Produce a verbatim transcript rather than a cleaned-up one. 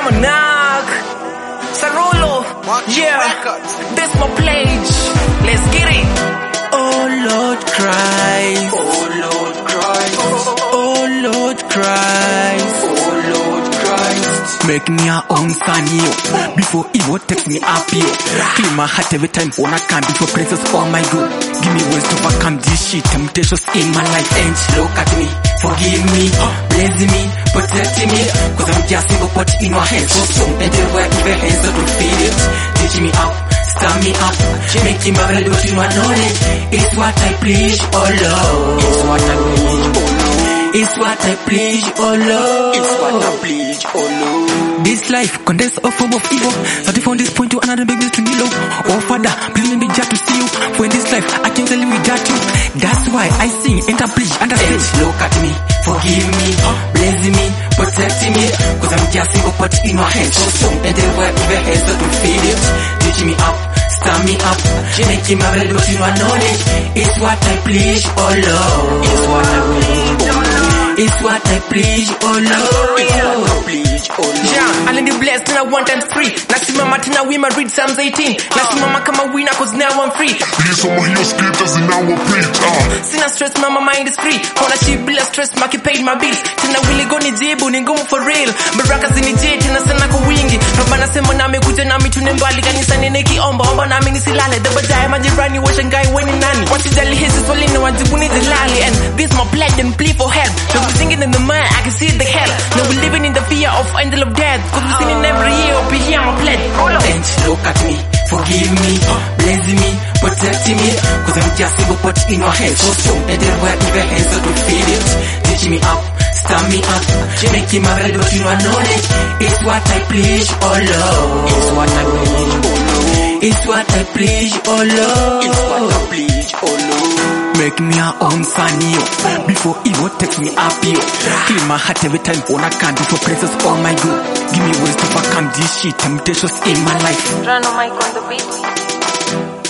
I'm a knock. Sarolo, yeah, this my pledge. Let's get it. Oh Lord Christ, Oh Lord Christ, oh Lord Christ, oh Lord Christ. make me your own son, you. Before evil takes me up, you. Clean my heart every time when I come before praises, oh my God. Give me ways to overcome this shit, temptations in my life. And look at me, forgive me, bless me, protect me. Cause I'm just single pot in my hands. So soon, and then where even hands so to feel it. Teach me up, stand me up, making my blood what you want knowledge. It's what I preach, oh Lord. It's what I preach, oh Lord. It's what I preach, oh Lord. It's what I preach, oh Lord. This life condenses a form of evil. So from this point to another big to Nilo. Oh Father, please let me just to see you. For in this life, I can tell you without you. That's why I sing and I preach and I say, look at me, forgive me, bless me, protect me. Cause I'm just single pot in my hands. So soon, and then where even hands so to feel it. Teach me up, stand me up, making my blood what you want knowledge. It's what I preach, oh Lord. It's what I preach, oh Lord. It's what I preach, oh Lord. It's what I preach, oh Lord. Yeah, I need the blessed and I want times free. Nasimama tena wima read Psalms eighteen. Nasimama kama winner cause now I'm free. Nilisoma hiyo scriptures in our preach, ah. Sina stress, mama mind is free. Kona she bila stress, maki paid my bills. Tena wili go nijibu, ni ngumu for real. Baraka zinijie, tena sana kwa wingi. Baba nasema nami kuja nami tune mbali. Kanisa nene kiomba, omba nami nisilale. Dabajaya majirani, washangai weni nani. Wasijali hizi swali na wajibu ni zilali. And this my pledge and plea for help. Cause we're singing in the mind, I can see the hell. Now we're living in the fear of angel of death. Cause we're singing every year, up here I'm a pledge. And look at me, forgive me, bless me, protect me. Cause I'm just single pot in your hands. So soon, and then where even hands so to feel it. Teach me up, stand me up, making my blood what you want knowledge. It's what I preach, oh Lord. It's what I preach, oh Lord. It's what I preach, oh Lord. It's what I preach, oh Lord. Make me your own son, you. Before evil takes me up, you. Clean my heart every time when I come before praises, oh my God. Give me ways to overcome this shit, temptations in my life. Run on my on the beat.